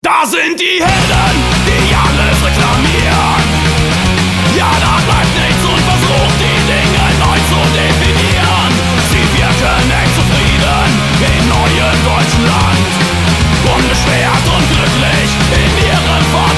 Da sind die Helden, die alles reklamieren. Ja, da bleibt nichts unversucht, die Dinge neu zu definieren. Sie wirken echt zufrieden im neuen Deutschland, unbeschwert und glücklich in ihrem Fall.